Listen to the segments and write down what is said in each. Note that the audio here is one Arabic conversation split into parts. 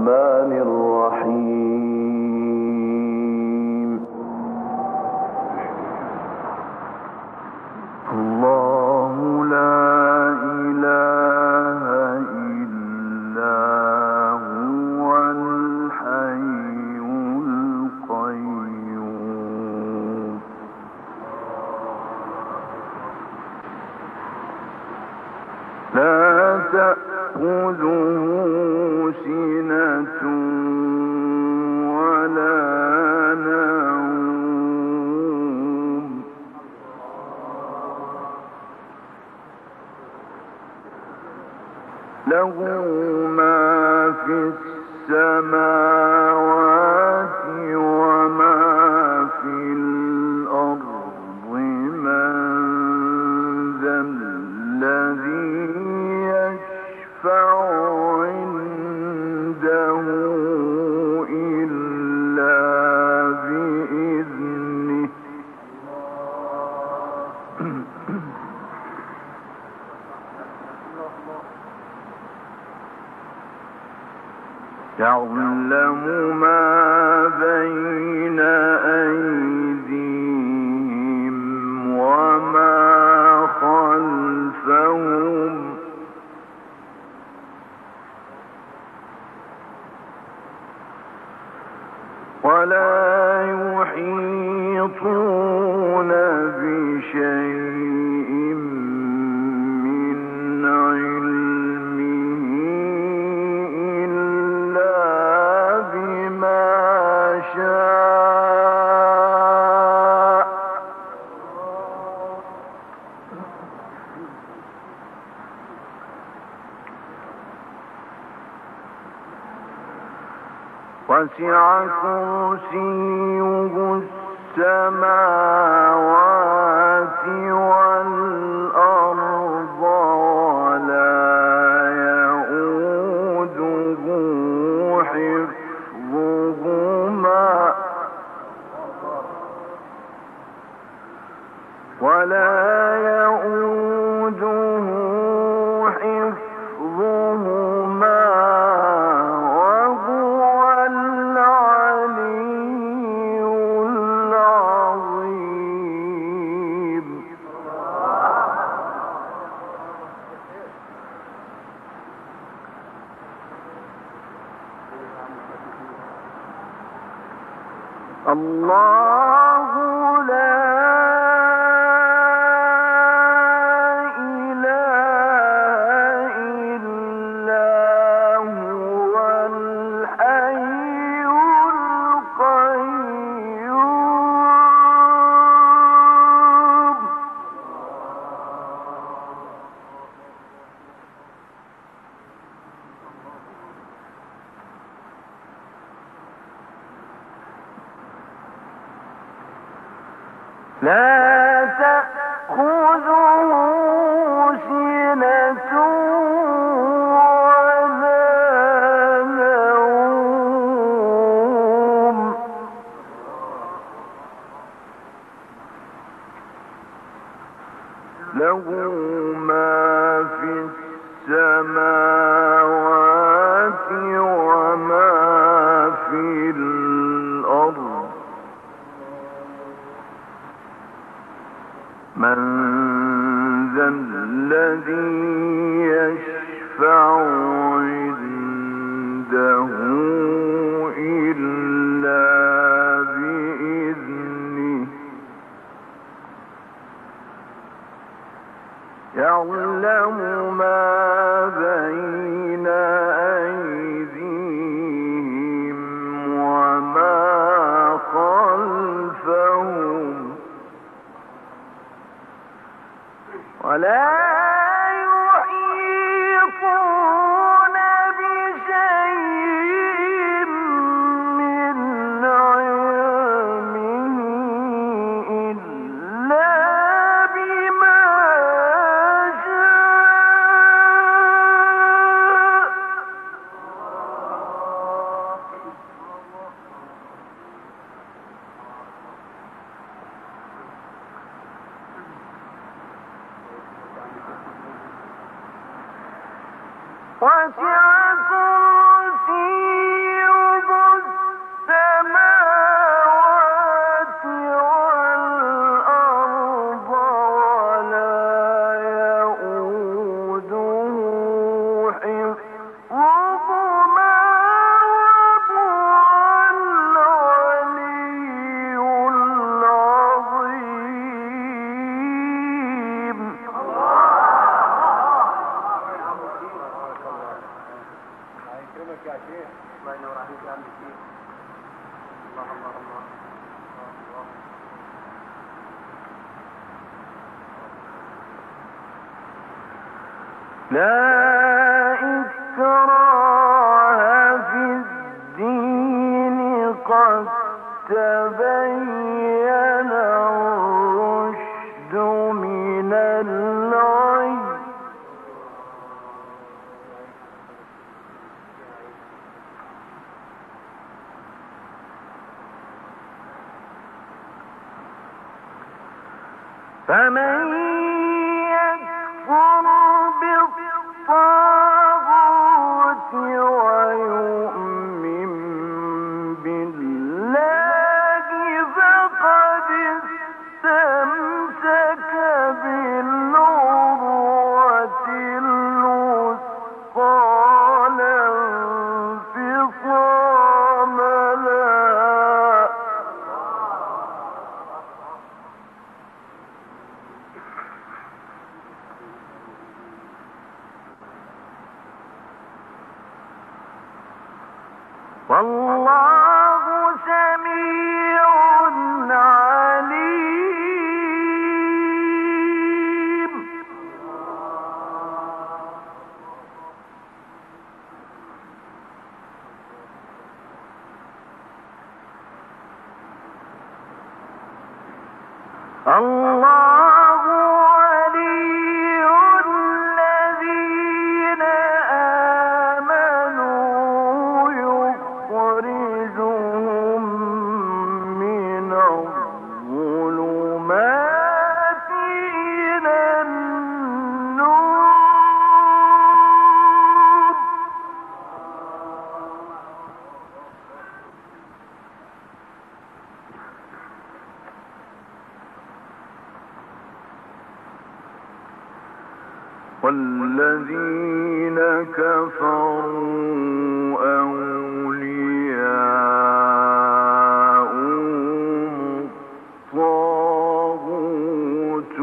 الرحمن الرحيم الله لا إله إلا هو الحي القيوم لا تأخذه سنة ولا نوم له ما في السماوات وما في الأرض من ذا الذي يشفع عنده إلا بإذنه يعلم ما بين أيديهم وما خلفهم ولا يحيطون بشيء من علمه إلا بما شاء وسع كرسيه السماوات والأرض ولا يؤوده حفظهما الله لا إله إلا هو الحي القيوم لا تأخذه سنة ولا نوم له ما في السماوات وما في الأرض من ذا الذي يشفع عنده إلا بإذنه يعلم ما بين أيديهم وما خلفهم ولا يحيطون بشيء من علمه إلا بما شاء وسع كرسيه لا إكراه في الدين قد تبين الرشد من الغي فمن يكفر بالطاغوت ويؤمن بالله فقد استمسك بالعروة الوثقى لا انفصام لها والله سميع عليم الله ولي الذين آمنوا يخرجهم من الظلمات إلى النور والذين كفروا أولياؤهم الطاغوت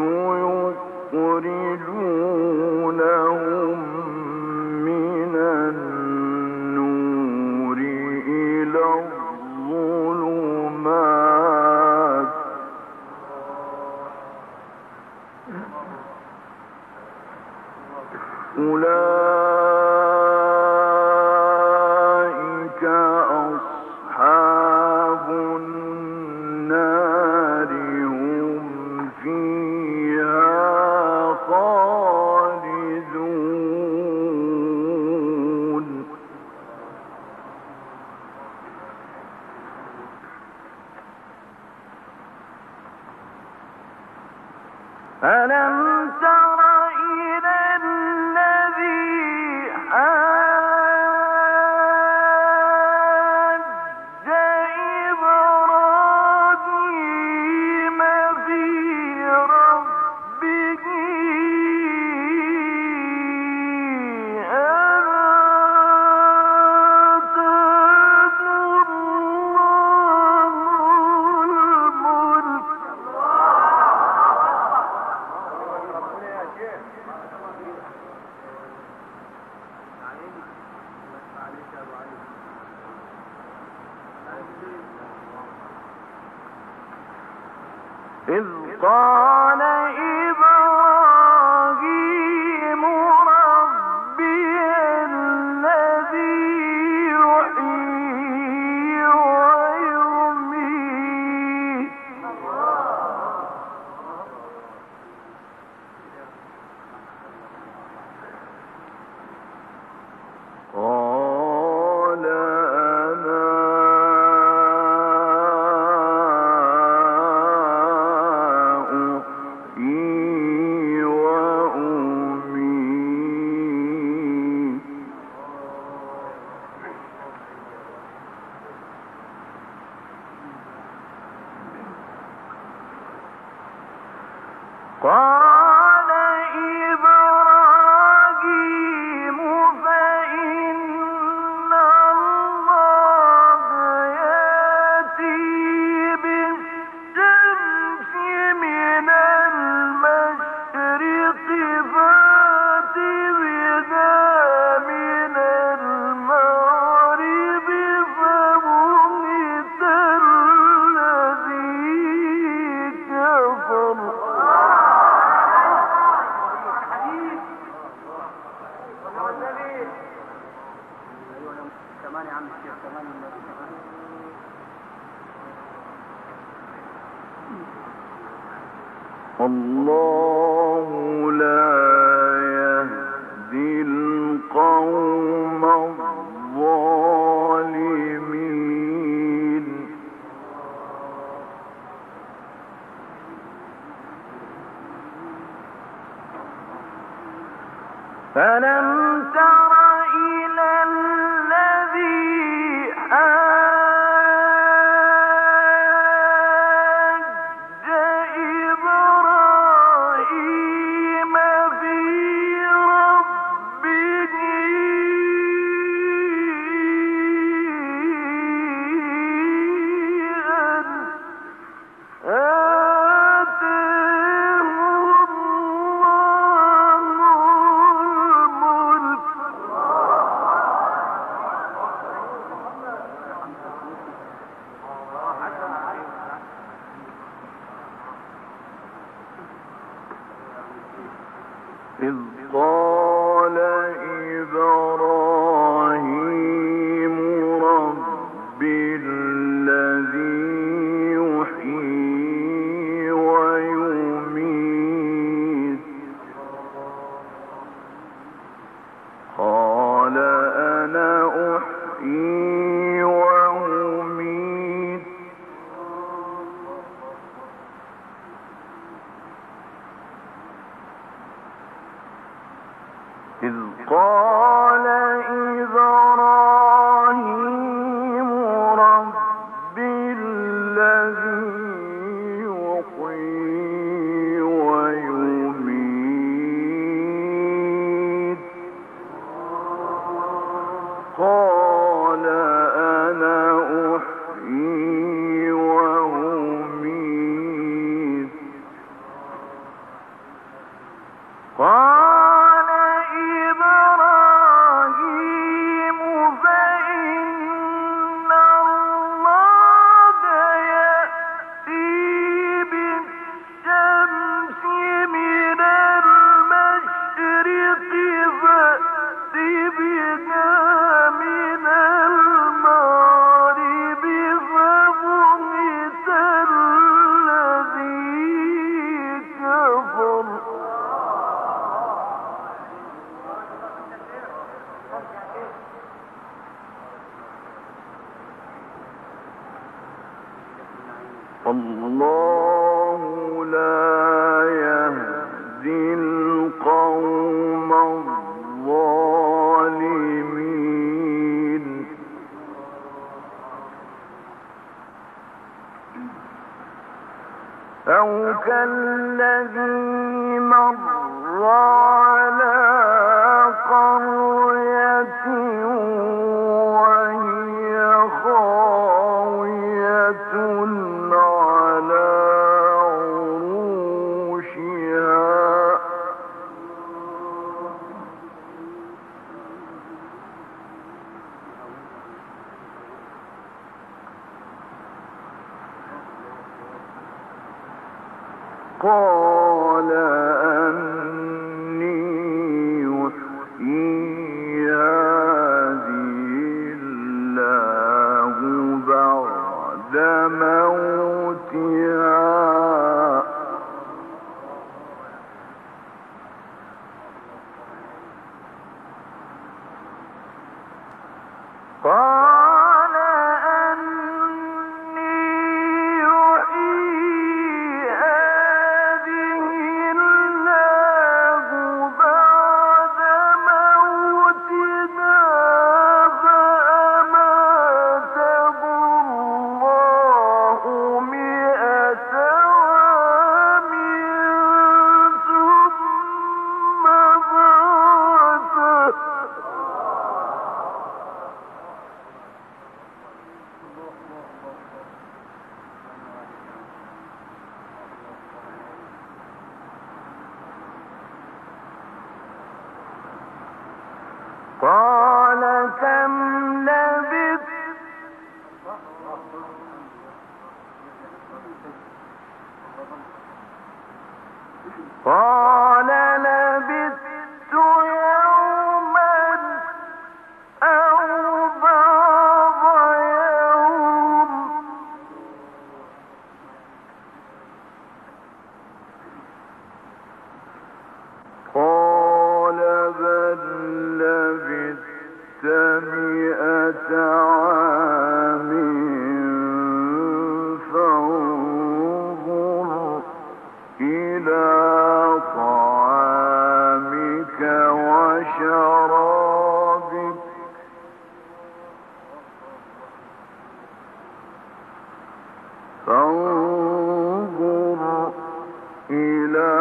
يخرجونهم من النور إلى الظلمات أولئك أصحاب النار هم فيها خالدون ألم تر إلى الذي حاج إبراهيم في ربه أن آتاه الله الملك إذ قال إبراهيم ربي الذي يحيي ويميت قال أنا أحيي وأميت قال إبراهيم فإن الله يأتي بالشمس من المشرق فأت بها من المغرب فبهت والله لا يهدي القوم الظالمين. فلم تر إلى الذي حاج إبراهيم في ربه أن آتاه إذ قال إبراهيم رب الذي يحيي ويميت قال أنا أحيي وأميت إذ قال إبراهيم رب الذي يحيي ويميت قال أنا أحيي وأميت قال إبراهيم فإن الله يأتي بالشمس من المشرق فأت بها من المغرب فبهت الذي كفر الله لا يهدي القوم الظالمين. أو كالذي مر على قرية وهي خاوية على عروشها قال أني يحيي هذه الله بعد موتها قال أني يحيي هذه الله بعد موتها فأماته الله 100 عام ثم بعثه قال كم لبثت قال لبثت يوما أو بعض يوم فانظر إلى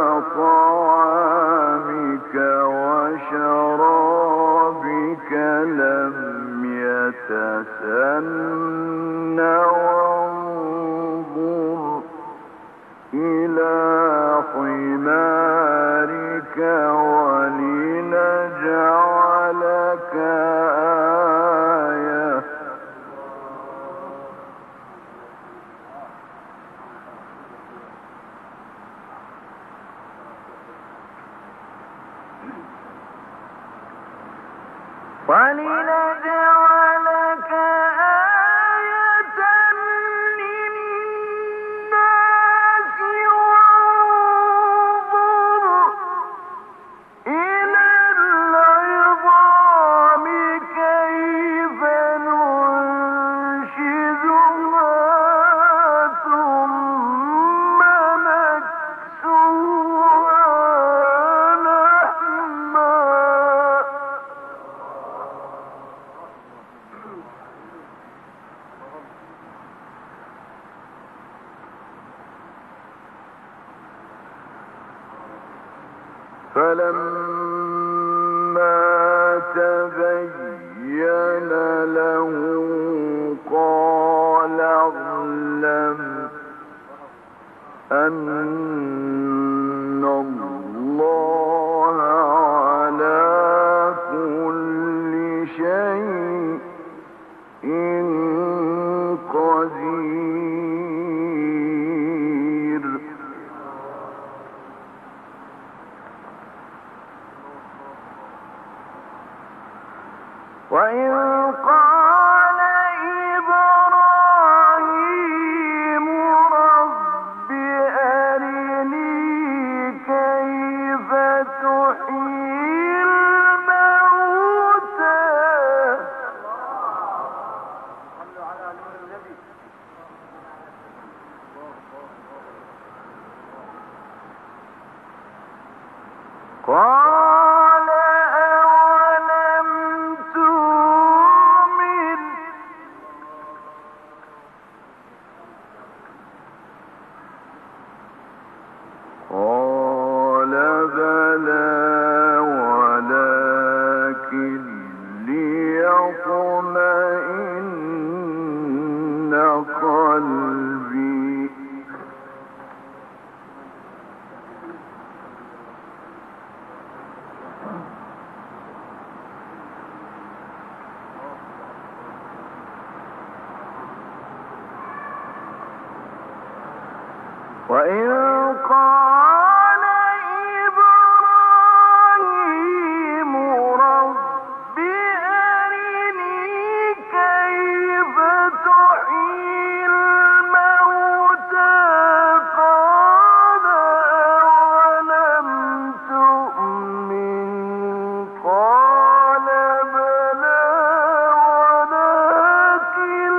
طعامك وشرابك لم يتسنى وانظر إلى حمارك ولنجعلك آية ولنجعلك آية للناس وانظر إلى العظام كيف ننشزها ثم نكسوها لحما فلما تبين له قال اعلم أن الله على كل شيء قدير وإذ قال إبراهيم رب أرني كيف تحيي الموتى قال أولم تؤمن قال بلى ولكن ليطمئن قلبي وإذ قال إبراهيم رب أرني كيف تحيي الموتى قال أولم تؤمن قال بلى ولكن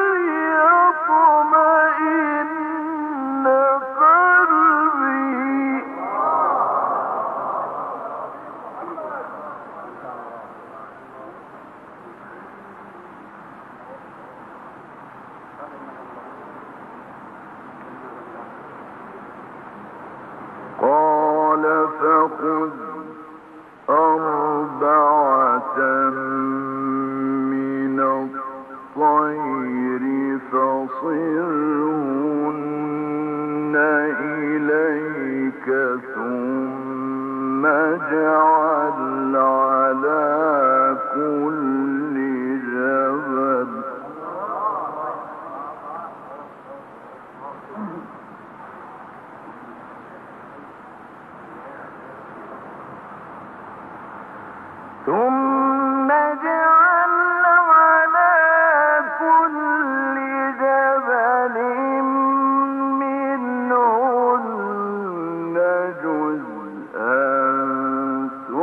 ليطمئن قلبي قال فخذ أربعة من الطير فصرهن إليك ثم اجعل على كل جبل ثم اجعل على كل جبل منهن جزءا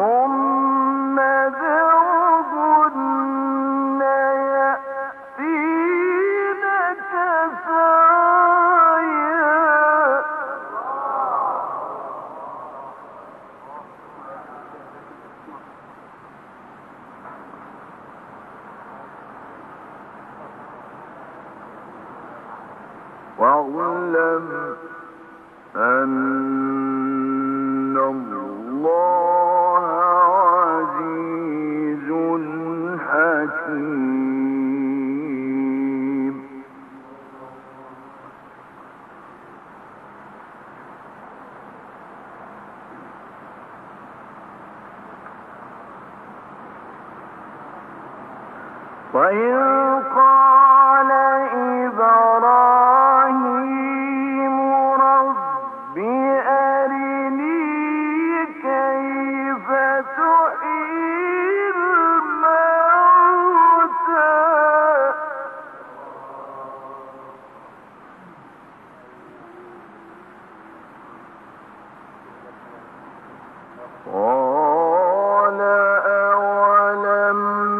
واعلم أن الله عزيز حكيم. وإذ قال إبراهيم رب أرني كيف تحيي الموتى قال أولم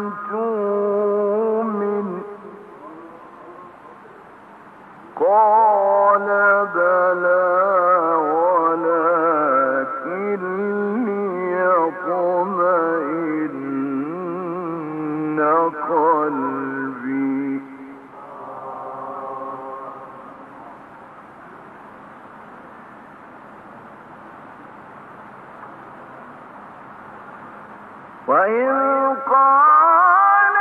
تؤمن قال بلى ولكن ليطمئن قلبي وإذ قال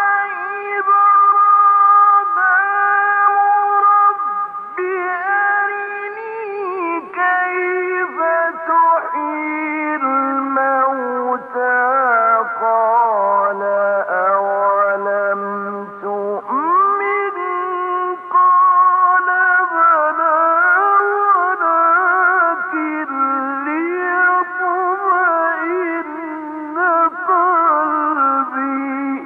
إبراهيم رب أرني كيف تحيي الموتى قال أولم تؤمن قال بلى ولكن ليطمئن قلبي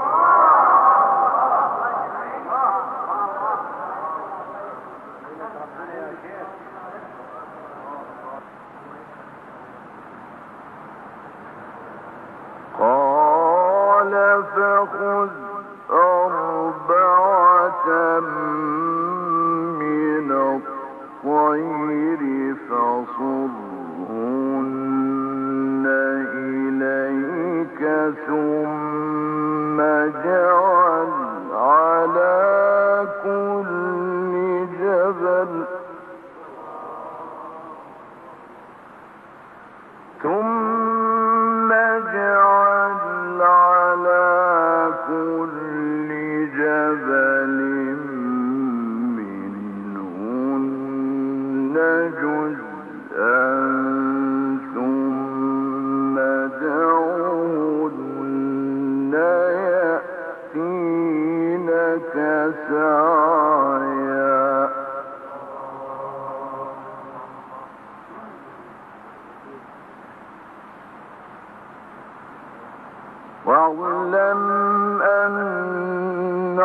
قال فخذ أربعة من الطير فصرهن إليك ثم اجعل على كل جبل ثم اجعل على كل جبل منهن جزءا ثم ادعهن يأتينك سعيا واعلم أن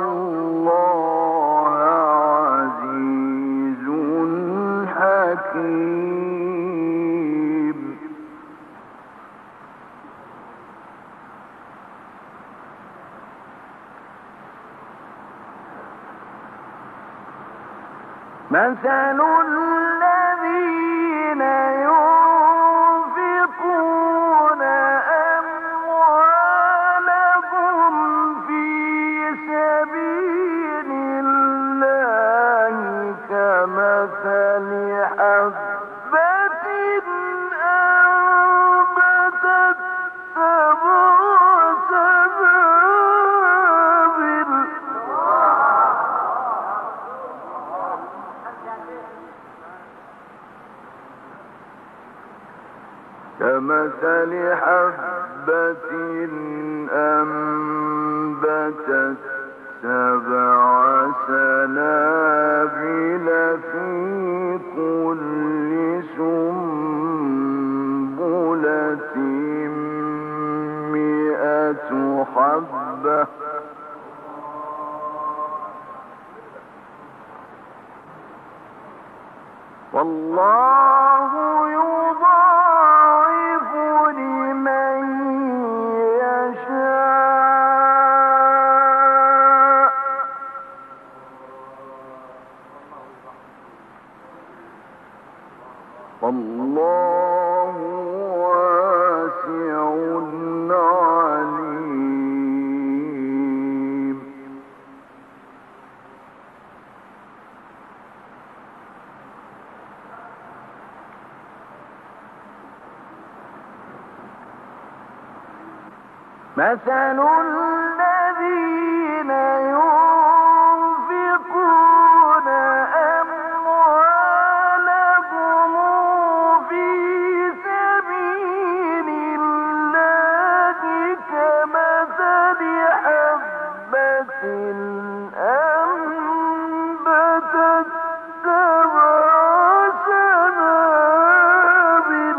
الله عزيز حكيم. مثل الذين ينفقون أموالهم في سبيل الله كمثل حبة أنبتت سبع سنابل كمثل حبة أنبتت سبع سنابل في كل سنبلة 100 حبة والله يضاعف لمن يشاء والله واسع عليم. مثل الذين ينفقون أموالهم في سبيل الله كمثل حبة أنبتت سبع سنابل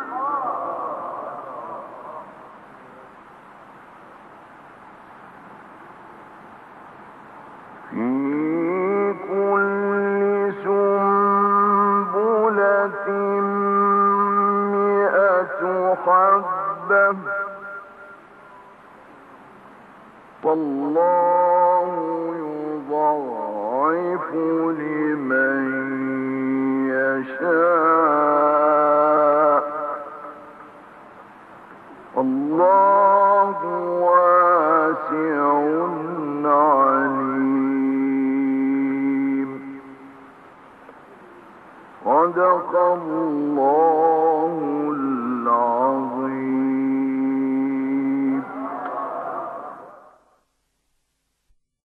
في كل سنبلة 100 حبة والله يضاعف لمن يشاء والله واسع عليم. صدق الله